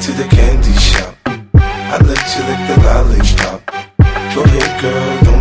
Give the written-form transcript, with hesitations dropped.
to the candy shop. I let you lick the lollipop. Go ahead, girl, don't